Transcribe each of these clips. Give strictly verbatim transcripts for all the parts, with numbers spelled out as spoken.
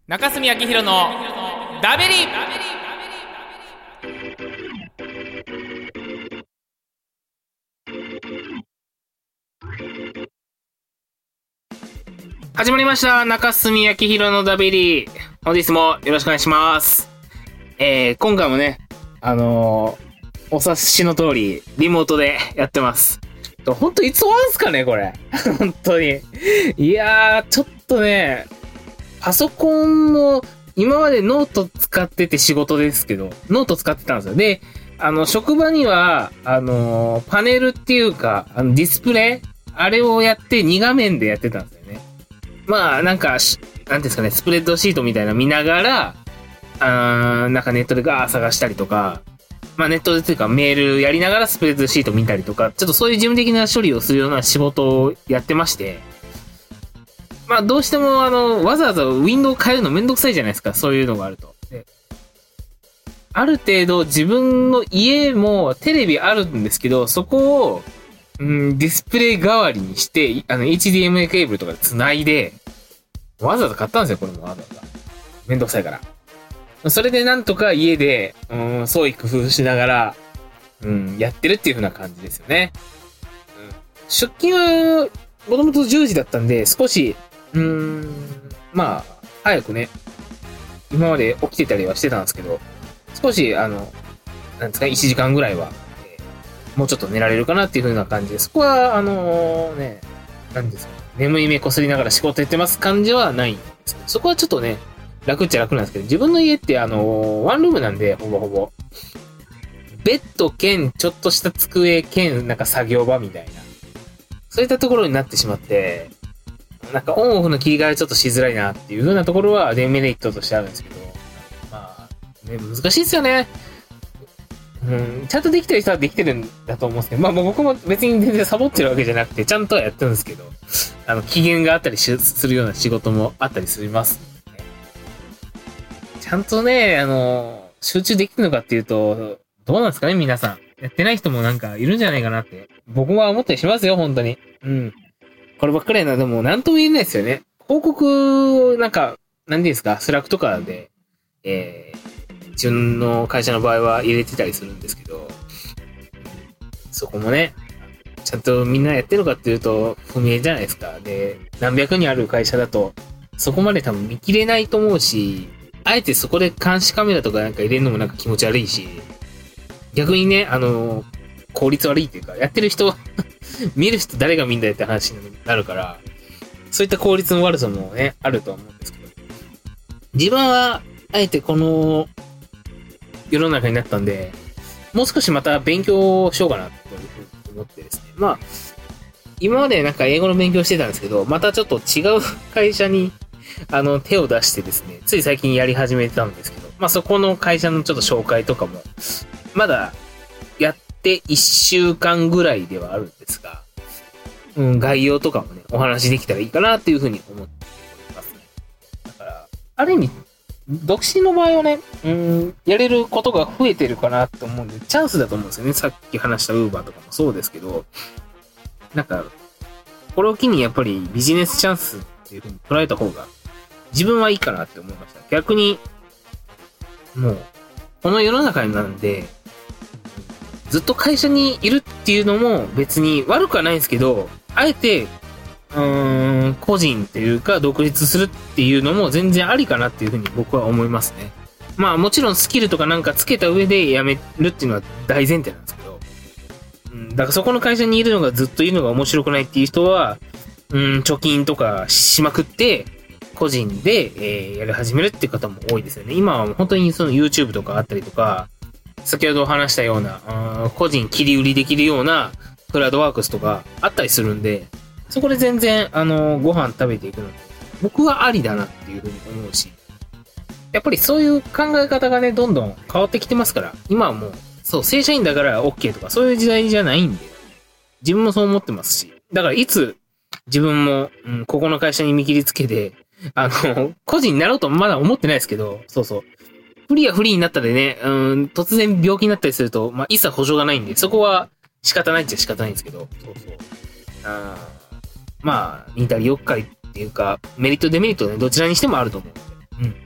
中澄明弘のダベリ。始まりました。中澄明弘のダベリ。本日もよろしくお願いします。えー、今回もね、あのー、お察しの通り、リモートでやってます。ほんといつ終わるんすかね、これ。本当に。いやー、ちょっとね、パソコンも、今までノート使ってて仕事ですけど、ノート使ってたんですよ。で、あの、職場には、あのー、パネルっていうか、あの、ディスプレイあれをやってに画面でやってたんですよね。まあ、なんか、なんていうんですかね、スプレッドシートみたいなの見ながら、あーなんかネットでガー探したりとか、まあネットでというかメールやりながらスプレッドシート見たりとか、ちょっとそういう事務的な処理をするような仕事をやってまして、まあどうしてもあの、わざわざウィンドウ変えるのめんどくさいじゃないですか、そういうのがあると。である程度自分の家もテレビあるんですけど、そこを、うん、ディスプレイ代わりにして、あの エイチディーエムアイ ケーブルとかで繋いで、わざわざ買ったんですよ、これもわざわざ。めんどくさいから。それでなんとか家で、うん、創意工夫しながら、うん、やってるっていう風な感じですよね。うん、出勤は、もともとじゅうじだったんで、少し、うーん、まあ、早くね、今まで起きてたりはしてたんですけど、少し、あの、なんですか、いちじかんぐらいは、えー、もうちょっと寝られるかなっていう風な感じで、そこは、あのー、ね、なんですか、眠い目こすりながら仕事やってます感じはないんですけど、そこはちょっとね、楽っちゃ楽なんですけど、自分の家ってあのー、ワンルームなんで、ほぼほぼ。ベッド兼、ちょっとした机兼、なんか作業場みたいな。そういったところになってしまって、なんかオンオフの切り替えちょっとしづらいなっていう風なところはデメリットとしてあるんですけど、まあ、ね、難しいですよね。うん、ちゃんとできてる人はできてるんだと思うんですけど、まあ僕も別に全然サボってるわけじゃなくて、ちゃんとはやってるんですけど、あの、機嫌があったりするような仕事もあったりします。ちゃんとね、あの、集中できるのかっていうと、どうなんですかね、皆さん。やってない人もなんかいるんじゃないかなって。僕は思ったりしますよ、本当に。うん。こればっかりはな、でも、なんとも言えないですよね。広告を、なんか、なんていうんですか、スラックとかで、えー、自分の会社の場合は入れてたりするんですけど、そこもね、ちゃんとみんなやってるのかっていうと、不明じゃないですか。で、何百人ある会社だと、そこまで多分見切れないと思うし、あえてそこで監視カメラとかなんか入れるのもなんか気持ち悪いし、逆にね、あのー、効率悪いっていうか、やってる人見る人誰が見んだよって話になるから、そういった効率の悪さもね、あるとは思うんですけど。自分は、あえてこの世の中になったんで、もう少しまた勉強しようかなというふうに思ってですね。まあ、今までなんか英語の勉強してたんですけど、またちょっと違う会社にあの、手を出してですね、つい最近やり始めたんですけど、まあ、そこの会社のちょっと紹介とかも、まだやっていっしゅうかんぐらいではあるんですが、うん、概要とかもね、お話できたらいいかなっていうふうに思っておりますね。だから、ある意味、独身の場合はね、うん、やれることが増えてるかなと思うんで、チャンスだと思うんですよね。さっき話した Uber とかもそうですけど、なんか、これを機にやっぱりビジネスチャンスっていうふうに捉えた方が、自分はいいかなって思いました。逆に、もう、この世の中なんで、ずっと会社にいるっていうのも別に悪くはないんですけど、あえて、うーん、個人っていうか独立するっていうのも全然ありかなっていうふうに僕は思いますね。まあもちろんスキルとかなんかつけた上で辞めるっていうのは大前提なんですけど、うん、だからそこの会社にいるのがずっといるのが面白くないっていう人は、うん、貯金とかしまくって、個人で、えー、やり始めるっていう方も多いですよね。今は本当にその YouTube とかあったりとか、先ほど話したような、個人切り売りできるようなクラウドワークスとかあったりするんで、そこで全然、あの、ご飯食べていくので、僕はありだなっていうふうに思うし、やっぱりそういう考え方がね、どんどん変わってきてますから、今はもう、そう、正社員だから OK とかそういう時代じゃないんで、自分もそう思ってますし、だからいつ自分も、うん、ここの会社に見切りつけて、あの、個人になろうとまだ思ってないですけど、そうそう。不利や不利になったでね、うん、突然病気になったりすると、まあ、一切保証がないんで、そこは仕方ないっちゃ仕方ないんですけど、そうそう。あまあ、似たりよっかいっていうか、メリットデメリットね、どちらにしてもあると思うんで。うん。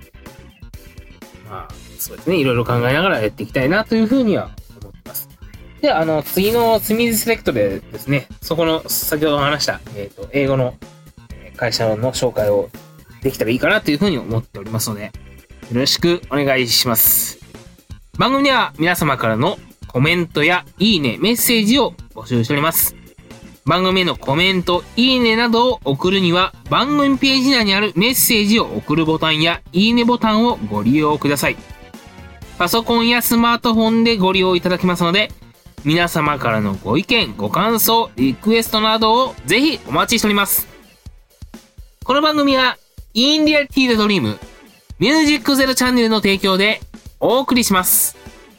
そうですね、いろいろ考えながらやっていきたいなというふうには思ってます。で、あの、次のスミーズセレクトでですね、そこの先ほど話した、えっと、英語の会社の紹介をできたらいいかなというふうに思っておりますので、よろしくお願いします。番組では皆様からのコメントやいいね、メッセージを募集しております。番組へのコメント、いいねなどを送るには、番組ページ内にあるメッセージを送るボタンやいいねボタンをご利用ください。パソコンやスマートフォンでご利用いただけますので、皆様からのご意見、ご感想、リクエストなどをぜひお待ちしております。この番組は、In Reality the Dream、ミュージックゼロチャンネルの提供でお送りします。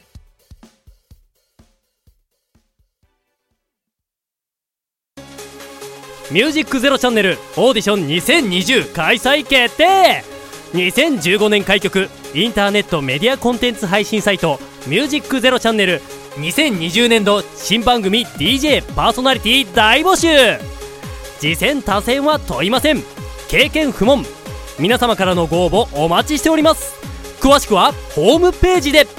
ミュージックゼロチャンネルオーディションにせんにじゅう開催決定。にせんじゅうごねん開局インターネットメディアコンテンツ配信サイトミュージックゼロチャンネルにせんにじゅうねんど新番組 ディージェー パーソナリティ大募集。次戦他戦は問いません。経験不問。皆様からのご応募お待ちしております。詳しくはホームページで。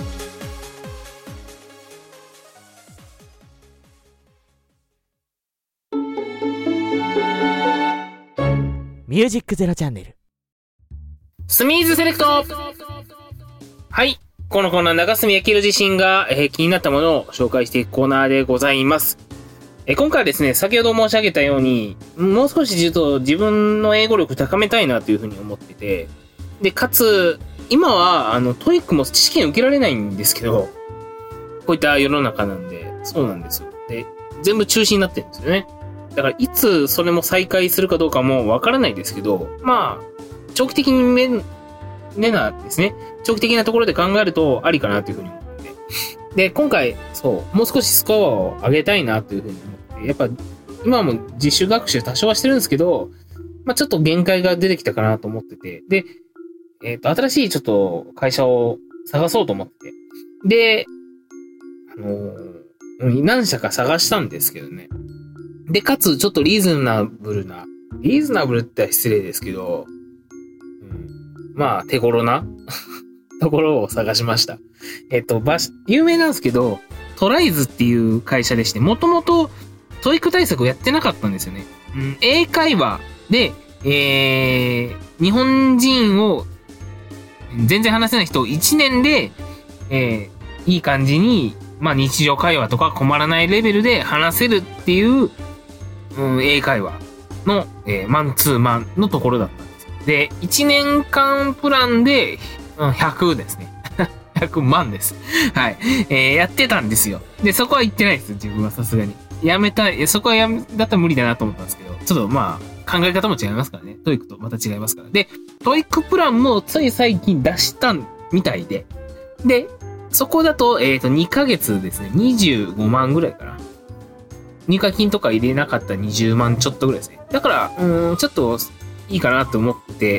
ミュージックゼロチャンネルスミーズセレクト。はい。このコーナー、中住明自身が、えー、気になったものを紹介していくコーナーでございます。えー、今回はですね、先ほど申し上げたように、もう少しちょっと自分の英語力高めたいなというふうに思ってて、で、かつ、今は、あの、トイックも試験受けられないんですけど、こういった世の中なんで、そうなんですよ。で、全部中止になってるんですよね。だから、いつそれも再開するかどうかもわからないですけど、まあ、長期的にめ、ねなですね。長期的なところで考えるとありかなというふうに思って。で、今回、そう、もう少しスコアを上げたいなというふうに思って、やっぱ、今はもう自主学習多少はしてるんですけど、まあちょっと限界が出てきたかなと思ってて、で、えっと、新しいちょっと会社を探そうと思って、で、あのー、何社か探したんですけどね。で、かつ、ちょっとリーズナブルな、リーズナブルって失礼ですけど、うん、まあ、手頃なところを探しました。えっと、ばし、有名なんですけど、トライズっていう会社でして、もともと、トイック対策をやってなかったんですよね。うん、英会話で、えー、日本人を、全然話せない人をいちねんで、えー、いい感じに、まあ日常会話とか困らないレベルで話せるっていう、うん、英会話の、えー、マンツーマンのところだったんです。で、いちねんかんプランで、うん、ひゃくですね。ひゃくまんです。はい。えー、やってたんですよ。で、そこは行ってないです。自分はさすがに。やめたい。そこはやめ、だったら無理だなと思ったんですけど、ちょっとまあ、考え方も違いますからね。トイックとまた違いますから。で、トイックプランもつい最近出したみたいで。で、そこだと、えっと、にかげつですね。にじゅうごまんぐらいかな。入会金とか入れなかったらにじゅうまんちょっとぐらいですね。だから、うーん、ちょっといいかなと思って、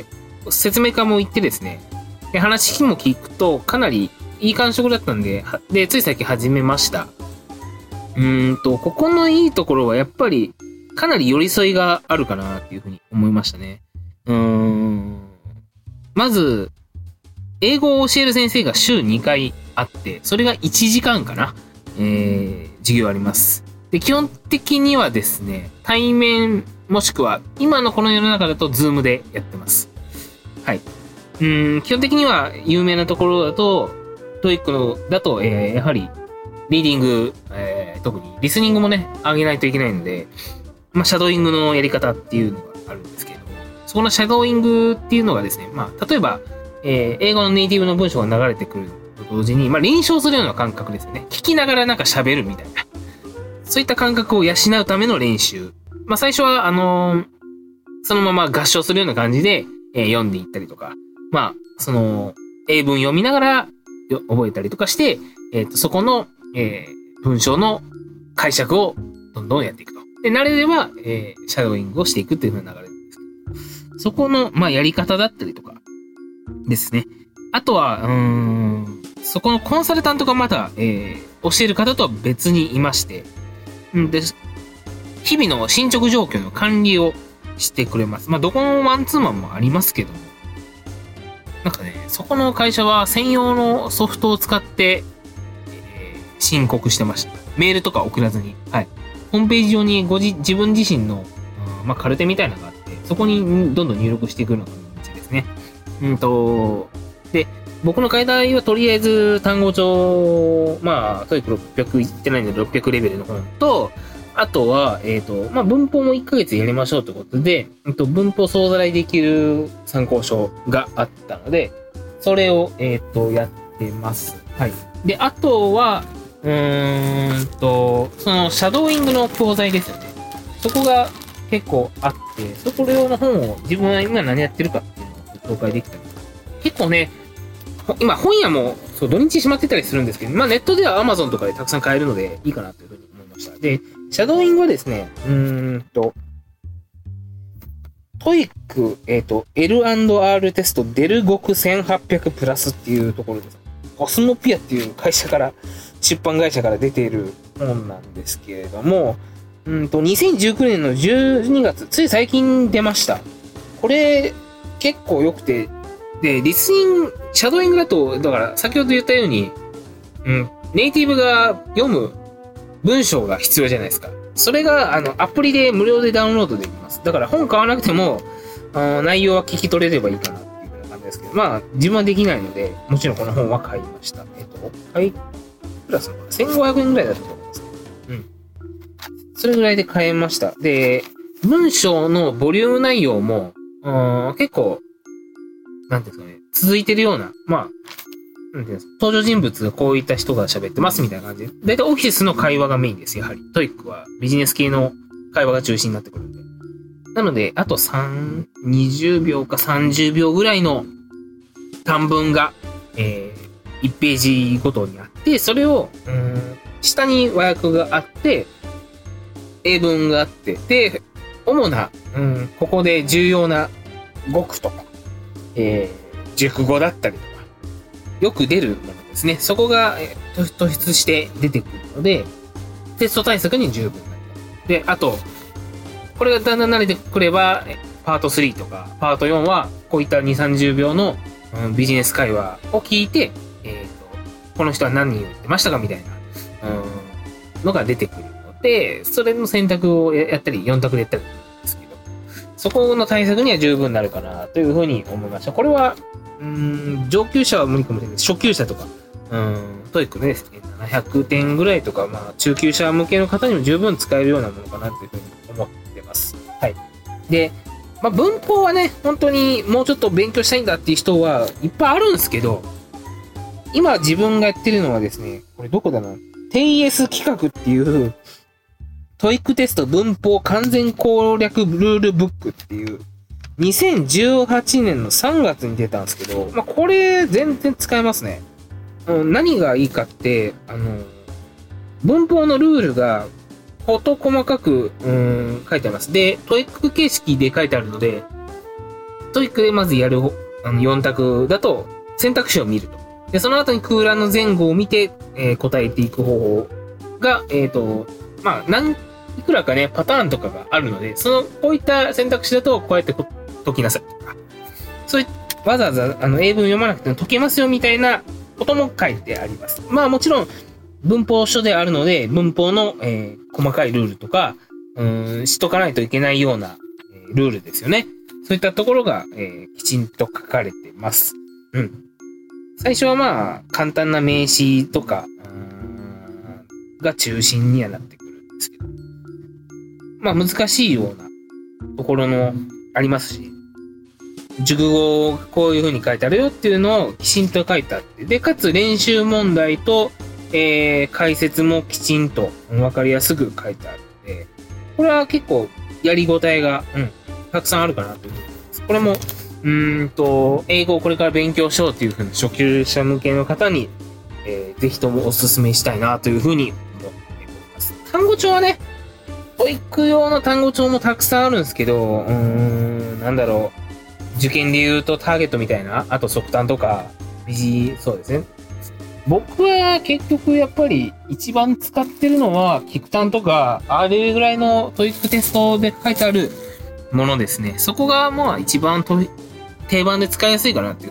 説明会も行ってですね。で、話も聞くと、かなりいい感触だったんで、で、つい最近始めました。うーんと、ここのいいところはやっぱり、かなり寄り添いがあるかなっていうふうに思いましたね。うーん。まず、英語を教える先生が週にかいあって、それがいちじかんかな。えー、授業あります。で、基本的にはですね、対面、もしくは、今のこの世の中だと、ズームでやってます。はい。うーん、基本的には、有名なところだと、トイックの、だと、えー、やはり、リーディング、えー、特に、リスニングもね、上げないといけないので、まあ、シャドーイングのやり方っていうのがあるんですけれども、そこのシャドーイングっていうのがですね、まあ、例えば、えー、英語のネイティブの文章が流れてくると同時に、まあ、臨床するような感覚ですよね。聞きながらなんか喋るみたいな。そういった感覚を養うための練習。まあ、最初は、あのー、そのまま合唱するような感じで、えー、読んでいったりとか、まあ、その、英文読みながら覚えたりとかして、えっと、そこの、えー、文章の解釈をどんどんやっていくと。で、慣れれば、えー、シャドーイングをしていくっていう風な流れなんですけど、そこの、まあ、やり方だったりとか、ですね。あとは、うーん、そこのコンサルタントがまた、えー、教える方とは別にいまして、んで、日々の進捗状況の管理をしてくれます。まあ、どこのマンツーマンもありますけども、 なんかね、そこの会社は専用のソフトを使って、えー、申告してました。メールとか送らずに。はい。ホームページ上にごじ自分自身の、うん、まあ、カルテみたいなのがあって、そこにどんどん入力していくのが感じですね。うんと、で、僕の解題はとりあえず単語帳、まあ、トイックろっぴゃくいってないんでろっぴゃくレベルの本と、あとは、えっと、まあ、文法もいっかげつやりましょうということで、えっと、文法総ざらいできる参考書があったので、それを、えっと、やってます。はい。で、あとは、うーんと、その、シャドーイングの教材ですよね。そこが結構あって、そこ用の本を自分は今何やってるかっていうのを紹介できたり。結構ね、今本屋もそう土日閉まってたりするんですけど、まあネットでは Amazon とかでたくさん買えるのでいいかなというふうに思いました。で、シャドーイングはですね、うーんと、トイック、えっと、エルアンドアール テストデル極せんはっぴゃくプラスっていうところです。コスモピアっていう会社から、出版会社から出ている本なんですけれども、うんと、にせんじゅうきゅうねんのじゅうにがつ、つい最近出ました。これ、結構良くて、で、リスニング、シャドーイングだと、だから先ほど言ったように、うん、ネイティブが読む文章が必要じゃないですか。それが、あの、アプリで無料でダウンロードできます。だから本買わなくても、あ内容は聞き取れればいいかなっていうような感じですけど、まあ、自分はできないので、もちろんこの本は買いました。えっと、買い、プラスせんごひゃくえんぐらいだったと思います。うん。それぐらいで買えました。で、文章のボリューム内容も、うん結構、なんていうんですかね、続いてるような、まあ、なんていうんですか、登場人物がこういった人が喋ってますみたいな感じで、だいたいオフィスの会話がメインです、やはり。トイックはビジネス系の会話が中心になってくるんで。なので、あと3、にじゅうびょうかさんじゅうびょうぐらいの短文が、えー、いちページごとにあって、それを、うーん、下に和訳があって、英文があって、で、主な、うん、ここで重要な語句とか、えー、熟語だったりとか、よく出るものですね。そこが、えー、突出して出てくるので、テスト対策に十分なる。で、あと、これがだんだん慣れてくれば、パートスリーとか、パートよんは、こういったに、さんじゅうびょうの、うん、ビジネス会話を聞いて、えっと、この人は何人言ってましたかみたいな、うん、のが出てくるので、それの選択をやったり、よん択でやったりするんですけど、そこの対策には十分になるかな、というふうに思いました。これは、うん、上級者は無理かもしれないです。初級者とか、うん、トイックね、ななひゃくてんぐらいとか、まあ、中級者向けの方にも十分使えるようなものかな、というふうに思ってます。はい。で、まあ、文法はね、本当にもうちょっと勉強したいんだっていう人はいっぱいあるんですけど、今自分がやってるのはですね、これどこだな ティーエス 企画っていう、トイックテスト文法完全攻略ルールブックっていう、にせんじゅうはちねんのさんがつに出たんですけど、まあ、これ全然使えますね。何がいいかって、あの、文法のルールが事細かく、うーん、書いてあります。で、トイック形式で書いてあるので、トイックでまずやるあのよん択だと選択肢を見ると。で、その後に空欄の前後を見て、えー、答えていく方法が、えっと、まあ、何、いくらかね、パターンとかがあるので、その、こういった選択肢だと、こうやって解きなさいとか、そういわざわざ、あの、英文読まなくても解けますよみたいなことも書いてあります。まあ、もちろん、文法書であるので、文法の、えー、細かいルールとか、うーん、しとかないといけないような、えー、ルールですよね。そういったところが、えー、きちんと書かれてます。うん。最初はまあ、簡単な名詞とか、うーん、が中心にはなってくるんですけど。まあ、難しいようなところの、ありますし、熟語がこういう風に書いてあるよっていうのをきちんと書いてあって、で、かつ練習問題と、えー、解説もきちんと分かりやすく書いてあるので、これは結構やりごたえが、うん、たくさんあるかなというふうに思います。これも、うーんと、英語をこれから勉強しようというふうな初級者向けの方に、えー、ぜひともお勧めしたいなというふうに思っております。単語帳はね、トイック用の単語帳もたくさんあるんですけど、うーん、なんだろう、受験で言うとターゲットみたいな、あと速単とか、ビジ、そうですね。僕は結局やっぱり一番使ってるのはキクタンとかあれぐらいのトイックテストで書いてあるものですね。そこがまあ一番と定番で使いやすいかなっていうふうに思い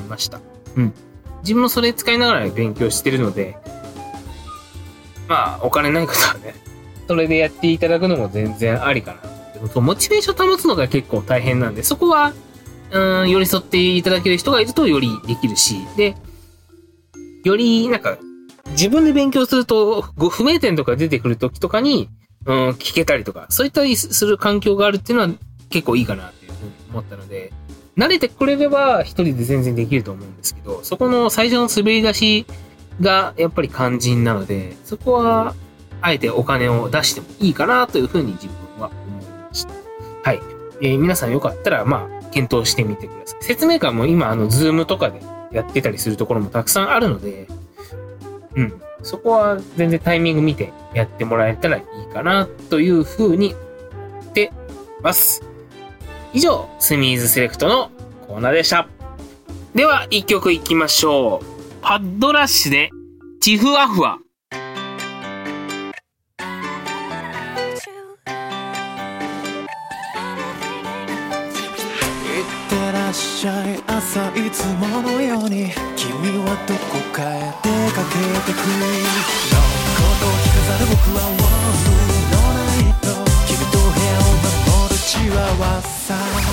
ました。うん。自分もそれ使いながら勉強してるので、まあ、お金ない方はね、それでやっていただくのも全然ありかな。でも、モチベーション保つのが結構大変なんで、そこは、うん、寄り添っていただける人がいるとよりできるし、で、より、なんか、自分で勉強すると、ご不明点とか出てくるときとかに、うん、聞けたりとか、そういったりする環境があるっていうのは結構いいかなっていうふうに思ったので、慣れてくれれば一人で全然できると思うんですけど、そこの最初の滑り出しがやっぱり肝心なので、そこは、あえてお金を出してもいいかなというふうに自分は思いました。はい。えー、皆さんよかったら、まあ、検討してみてください。説明会も今、あの、ズームとかでやってたりするところもたくさんあるので、うん。そこは全然タイミング見てやってもらえたらいいかなというふうに思ってます。以上、スミーズセレクトのコーナーでした。では、一曲いきましょう。パッドラッシュで、チフワフワ。 いっしゃい朝いつものように君はどこかへ出かけてくのことを聞かざる僕はワンルーのナイト君と部屋を守るチワワさ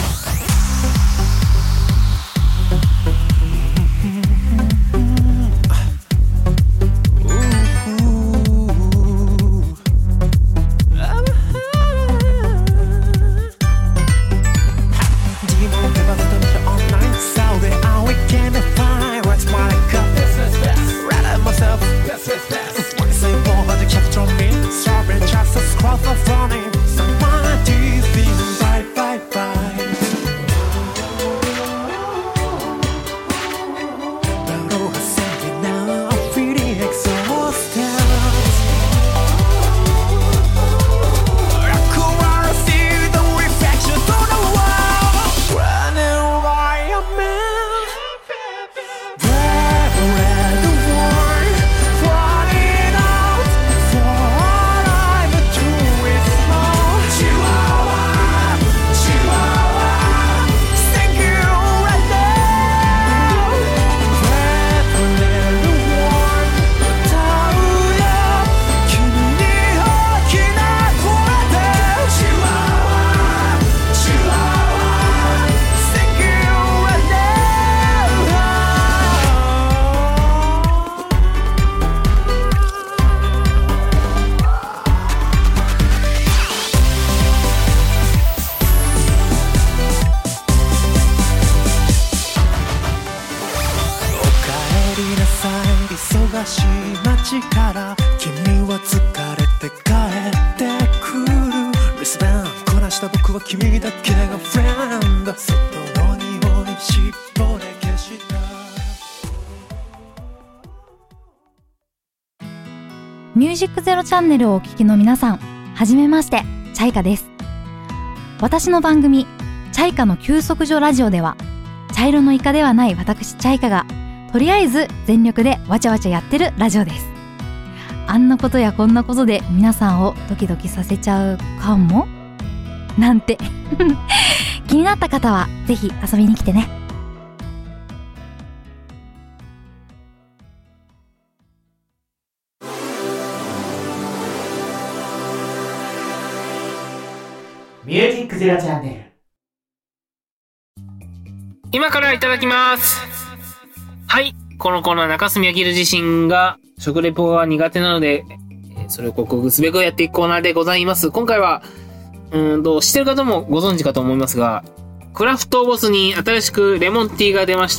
ミュージックゼロチャンネルをお聞きの皆さん、はじめまして、チャイカです。私の番組、チャイカの休息所ラジオでは、茶色のイカではない私チャイカが、とりあえず全力でわちゃわちゃやってるラジオです。あんなことやこんなことで皆さんをドキドキさせちゃうかもなんて気になった方はぜひ遊びに来てね。 ミュージックゼロチャンネル。 今からいただきます。はい、このコーナー中澄明自身が食レポが苦手なので、それを克服すべくやっていくコーナーでございます。今回はうーんと知ってる方もご存知かと思いますが、クラフトボスに新しくレモンティーが出ました。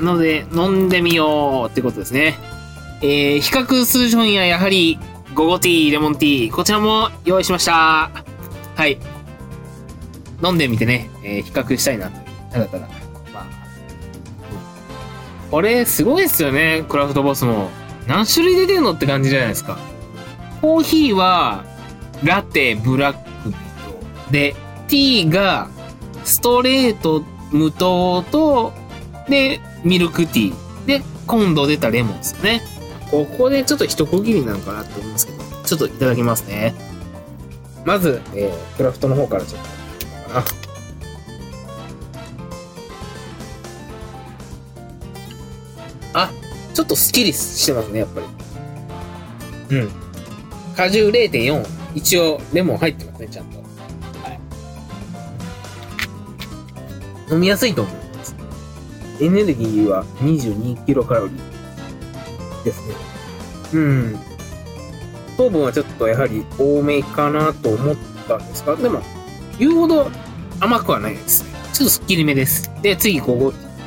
なので飲んでみようってことですね。えー、比較する商品はやはりゴゴティー、レモンティー、こちらも用意しました。はい。飲んでみてね、えー、比較したいなと。ただただ。まあ。これ、すごいですよね、クラフトボスも。何種類出てるのって感じじゃないですか。コーヒーは、ラテ、ブラックで、ティーが、ストレート、無糖と、で、ミルクティー。で、今度出たレモンですよね。ここでちょっと一区切りなのかなって思いますけど、ちょっといただきますね。まず、えー、クラフトの方からちょっと。 あ、ちょっとスッキリしてますね、やっぱり。うん。果汁 れいてんよん。一応、レモン入ってますね、ちゃんと。はい。飲みやすいと思います。エネルギーはにじゅうにキロカロリーですね。うん。糖分はちょっとやはり多めかなと思ったんですが、でも、言うほど甘くはないですね。ちょっとスッキリめです。で、次、ゴゴティー。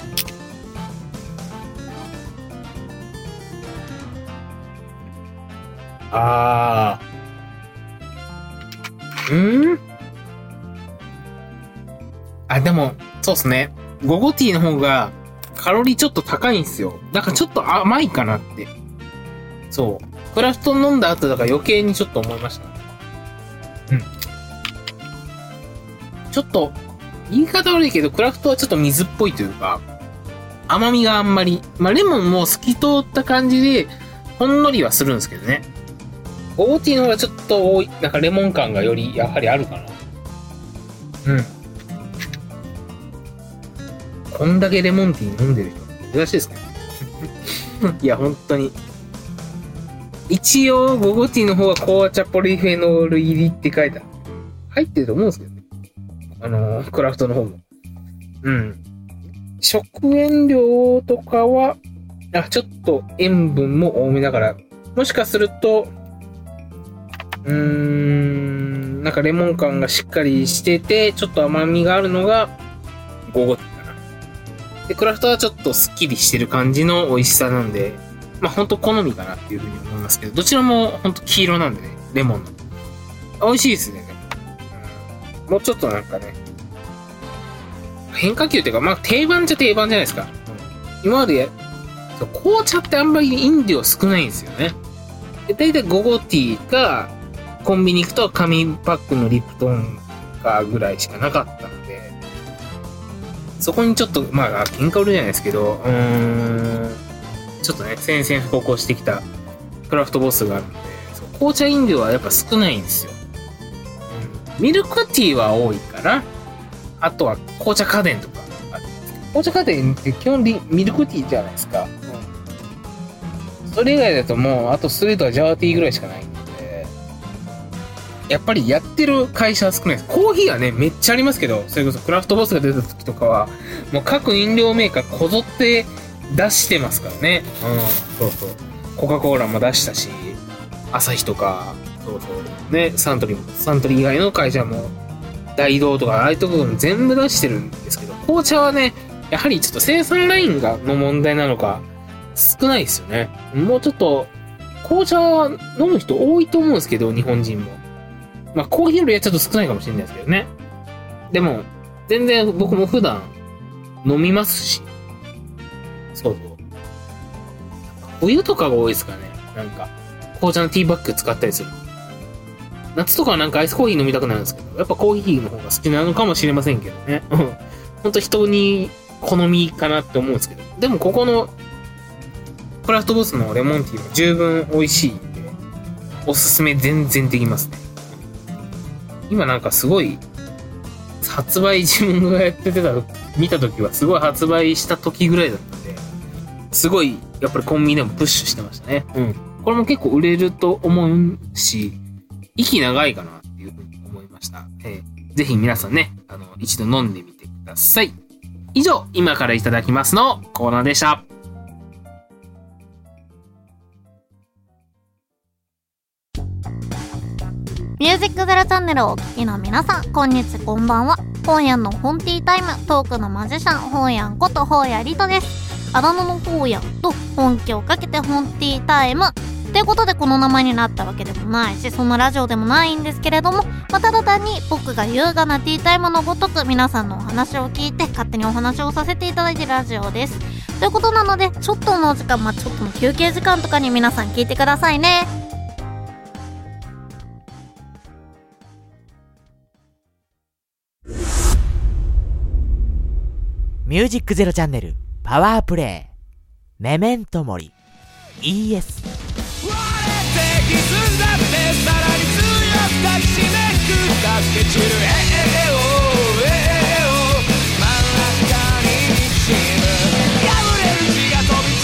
あー。んーあ、でも、そうっすね。ゴゴティーの方が、カロリーちょっと高いんですよ。だからちょっと甘いかなって。そう。クラフト飲んだ後だから余計にちょっと思いました。うん。ちょっと、言い方悪いけど、クラフトはちょっと水っぽいというか、甘みがあんまり、まあ、レモンも透き通った感じで、ほんのりはするんですけどね。ゴゴティーの方がちょっと多い、なんかレモン感がよりやはりあるかな。うん。こんだけレモンティー飲んでる人、珍しいですね。いや、本当に。一応、ゴゴティーの方は紅茶ポリフェノール入りって書いてある。入ってると思うんですけどね。あのー、クラフトの方も。うん。食塩量とかは、あ、ちょっと塩分も多めだから、もしかすると、うーん、なんかレモン感がしっかりしてて、ちょっと甘みがあるのが、ゴゴティーかな。で、クラフトはちょっとスッキリしてる感じの美味しさなんで、まあほんと好みかなっていうふうに思いますけど、どちらもほんと黄色なんでね、レモンの。美味しいですね。うん、もうちょっとなんかね、変化球っていうか、まあ定番っちゃ定番じゃないですか。今まで、そう紅茶ってあんまり飲料少ないんですよね。で、だいたいゴゴティーか、コンビニ行くと紙パックのリプトンかぐらいしかなかったので、そこにちょっと、まあ、喧嘩売るじゃないですけど、うーん、ちょっとね、宣戦布告してきたクラフトボスがあるので、そう紅茶飲料はやっぱ少ないんですよ。うん、ミルクティーは多いかな。あとは紅茶家電とかある。紅茶家電って基本ミルクティーじゃないですか。うん、それ以外だともう、あとスイートはジャワティーぐらいしかないんで、やっぱりやってる会社は少ないです。コーヒーはね、めっちゃありますけど、それこそクラフトボスが出た時とかは、もう各飲料メーカーこぞって出してますからね。うん、そうそう。コカ・コーラも出したし、アサヒとか、そうそう。ね、サントリーも、サントリー以外の会社も、大道とか、ああいうところも全部出してるんですけど、紅茶はね、やはりちょっと生産ラインがの問題なのか、少ないですよね。もうちょっと、紅茶は飲む人多いと思うんですけど、日本人も。まあ、コーヒーよりはちょっと少ないかもしれないですけどね。でも、全然僕も普段飲みますし。そうそう。冬とかが多いですかね。なんか、紅茶のティーバッグ使ったりする。夏とかはなんかアイスコーヒー飲みたくなるんですけど、やっぱコーヒーの方が好きなのかもしれませんけどね。ほんと人に好みかなって思うんですけど。でもここのクラフトボスのレモンティーも十分美味しいんで、おすすめ全然できますね。今なんかすごい、発売自分がやってた、見た時はすごい発売した時ぐらいだったんで、すごい、やっぱりコンビニでもプッシュしてましたね。うん。これも結構売れると思うし、息長いかなっていうふうに思いました。えー、ぜひ皆さんね、あの、一度飲んでみてください。以上、今からいただきますのコーナーでした。 ミュージックゼロチャンネルをお聞きの皆さん、こんにちは、こんばんは。本屋の本ティータイム、トークのマジシャン、本屋んこと本屋リトです。あだ名の本屋と本気をかけて本ティータイムということでこの名前になったわけでもないし、そんなラジオでもないんですけれども、まあ、ただ単に僕が優雅なティータイムのごとく皆さんのお話を聞いて勝手にお話をさせていただいているラジオです。ということなので、ちょっとのお時間、まあ、ちょっとの休憩時間とかに皆さん聞いてくださいね。 ミュージックゼロチャンネルパワープレイメメントモリ イーエス割れて歪んだってさらに強く抱きしめくかけ散るええおええお真ん中に滲む破れる血が飛び散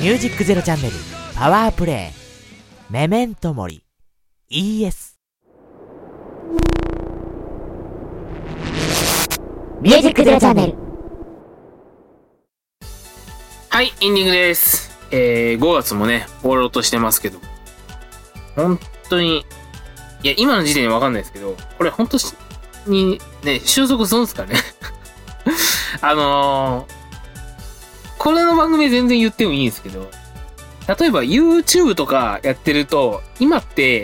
ミュージックゼロチャンネルパワープレイメメントモリ イーエスミュージックゼロチャンネル。 はい、エンディングです。えー、ごがつもね、終わろうとしてますけど、本当に、いや、今の時点でわかんないですけど、これ本当にね、収束するんですかね。あのー、これの番組全然言ってもいいんですけど、例えば YouTube とかやってると、今って、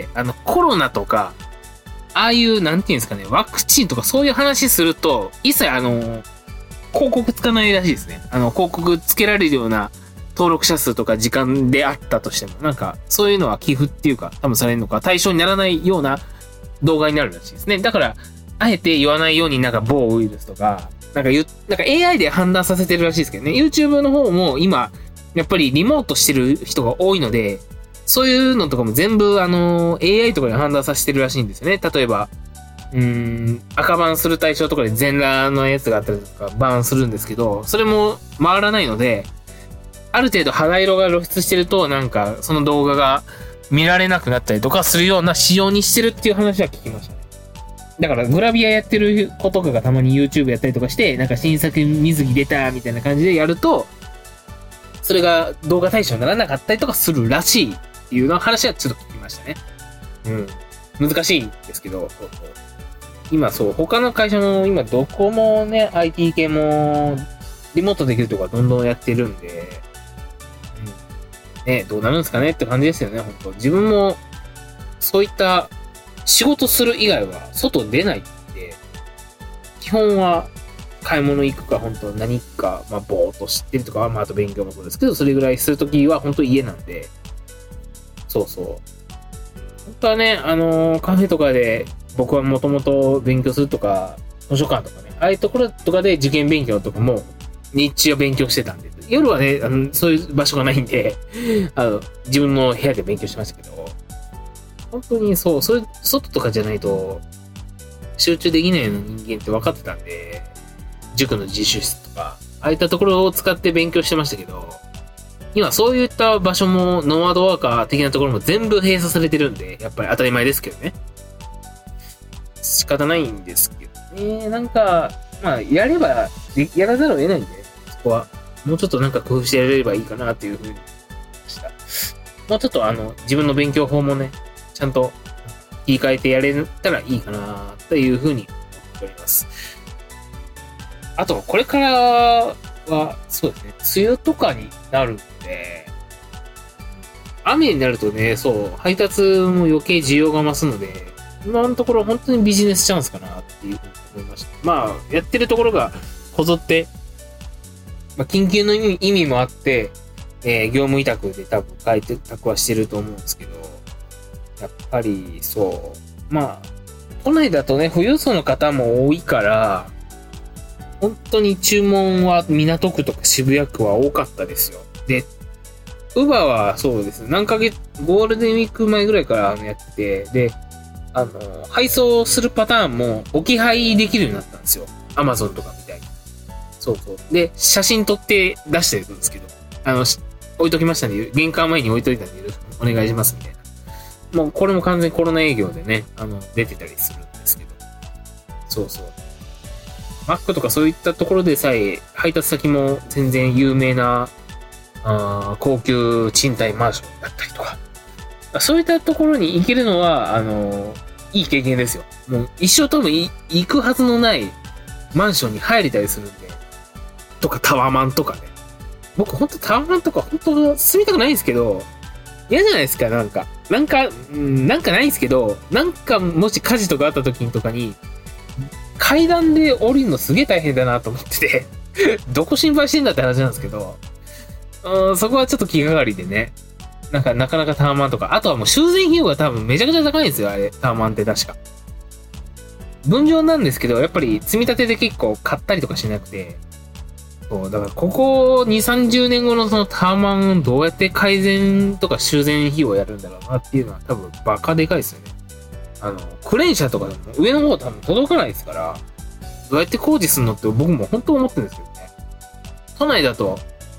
あの、コロナとか、ああいう、なんていうんですかね、ワクチンとかそういう話すると、一切あのー、広告つかないらしいですね。あの、広告つけられるような登録者数とか時間であったとしても、なんか、そういうのは寄付っていうか、多分されるのか、対象にならないような動画になるらしいですね。だから、あえて言わないようになんか某ウイルスとか、なんか言なんか エーアイ で判断させてるらしいですけどね。YouTube の方も今、やっぱりリモートしてる人が多いので、そういうのとかも全部あの、エーアイ とかで判断させてるらしいんですよね。例えば、うーん、赤バンする対象とかで全裸のやつがあったりとかバンするんですけど、それも回らないので、ある程度肌色が露出してると、なんかその動画が見られなくなったりとかするような仕様にしてるっていう話は聞きましたね。だからグラビアやってる子とかがたまに YouTube やったりとかして、なんか新作水着出たみたいな感じでやると、それが動画対象にならなかったりとかするらしいっていうの話はちょっと聞きましたね。うん。難しいんですけど、そうそう今そう、他の会社も今どこもね、アイティー 系もリモートできるとかどんどんやってるんで、うん、ね、どうなるんですかねって感じですよね、本当自分もそういった仕事する以外は外出ないんで、基本は買い物行くか本当何か、まあぼーっと知ってるとか、まああと勉強もそうですけど、それぐらいするときは本当家なんで、そうそう。本当はね、あのー、カフェとかで僕はもともと勉強するとか、図書館とかね、ああいうところとかで受験勉強とかも日中は勉強してたんで、夜はね、あのそういう場所がないんで、あの、自分の部屋で勉強してましたけど、本当にそう、それ、外とかじゃないと集中できないような人間って分かってたんで、塾の自習室とか、ああいったところを使って勉強してましたけど、今そういった場所もノマドワーカー的なところも全部閉鎖されてるんで、やっぱり当たり前ですけどね。仕方ないんですけどね。なんか、まあ、やれば、やらざるを得ないんで、そこは。もうちょっとなんか工夫してやれればいいかなっていうふうに思いました。もうちょっとあの、自分の勉強法もね、ちゃんと切り替えてやれたらいいかなというふうに思っております。あと、これからは、そうですね、梅雨とかになるんで、雨になるとね、そう、配達も余計需要が増すので、今のところ本当にビジネスチャンスかなっていうふうに思いました。まあ、やってるところがこぞって、まあ、緊急の意味、意味もあって、えー、業務委託で多分開拓はしてると思うんですけど、やっぱりそう、まあ、都内だとね、富裕層の方も多いから、本当に注文は港区とか渋谷区は多かったですよ。で、Uber はそうです。何ヶ月、ゴールデンウィーク前ぐらいからやってて、で、あの、配送するパターンも置き配できるようになったんですよ。Amazon とかみたいに。そうそう。で、写真撮って出してるんですけど、あの、置いときましたんで、玄関前に置いといたんで、お願いしますみたいな。もう、これも完全にコロナ営業でね、あの、出てたりするんですけど。そうそう。マックとかそういったところでさえ、配達先も全然有名な、あ高級賃貸マンションだったりとか。そういったところに行けるのは、あの、いい経験ですよ。もう一生多分行くはずのないマンションに入れたりするんで。とかタワマンとかね。僕ほんとタワマンとかほんと住みたくないんですけど、嫌じゃないですか、なんか。なんか、んなんかないんですけど、なんかもし火事とかあった時とかに、階段で降りるのすげえ大変だなと思ってて、どこ心配してんだって話なんですけど、うん、そこはちょっと気がかりでね。なんか、なかなかタワマンとか、あとはもう修繕費用が多分めちゃくちゃ高いんですよ、あれ、タワマンって確か。分譲なんですけど、やっぱり積み立てで結構買ったりとかしなくて、そう、だからここに、さんじゅうねんごのそのタワマンどうやって改善とか修繕費用をやるんだろうなっていうのは多分バカでかいですよね。あの、クレーン車とかでも上の方多分届かないですから、どうやって工事するのって僕も本当思ってるんですけどね。都内だと、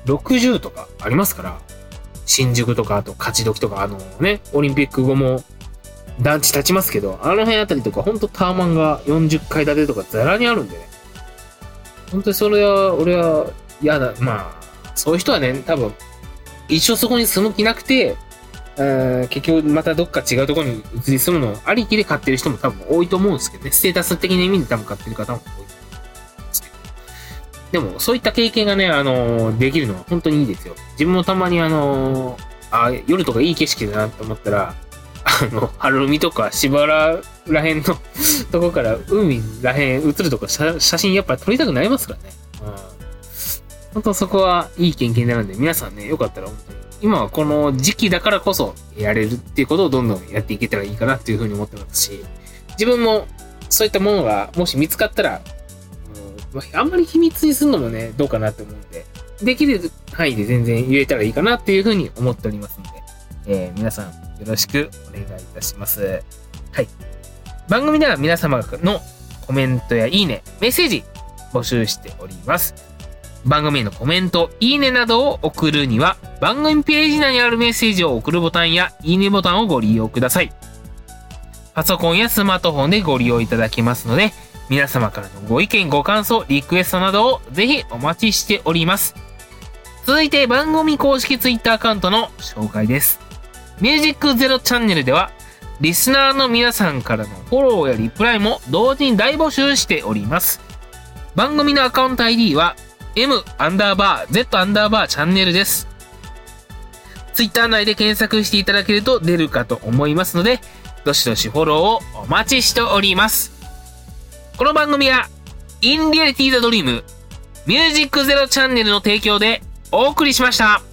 ろくじゅうとかありますから、新宿とか、あと勝どきとか、あのね、オリンピック後も団地立ちますけど、あの辺あたりとか、ほんとタワマンがよんじゅっかい建てとかザラにあるんでね。本当にそれは、俺は嫌だ。まあ、そういう人はね、多分、一生そこに住む気なくて、結局またどっか違うところに移り住むのありきで買ってる人も多分多いと思うんですけどね。ステータス的な意味で多分買ってる方も多いと思うんですけど。でも、そういった経験がね、あのー、できるのは本当にいいですよ。自分もたまにあのー、あ、夜とかいい景色だなって思ったら、あの、春海とか芝原らへんのとこから海らへん映るとか写真やっぱ撮りたくなりますからね。うん。本当そこはいい経験になるんで、皆さんね、よかったら本当に、今はこの時期だからこそやれるっていうことをどんどんやっていけたらいいかなっていうふうに思ってますし、自分もそういったものがもし見つかったら、うん、あんまり秘密にするのもね、どうかなって思うんで、できる範囲で全然言えたらいいかなっていうふうに思っておりますので、えー、皆さんよろしくお願いいたします。はい。番組では皆様のコメントやいいね、メッセージ募集しております。番組へのコメント、いいねなどを送るには、番組ページ内にあるメッセージを送るボタンや、いいねボタンをご利用ください。パソコンやスマートフォンでご利用いただけますので、皆様からのご意見、ご感想、リクエストなどをぜひお待ちしております。続いて番組公式ツイッターアカウントの紹介です。ミュージックゼロチャンネルでは、リスナーの皆さんからのフォローやリプライも同時に大募集しております。番組のアカウント アイディー は、M アンダーバー Z アンダーバーチャンネルです。ツイッター内で検索していただけると出るかと思いますので、どしどしフォローをお待ちしております。この番組は In Reality the Dream ミュージックゼロチャンネルの提供でお送りしました。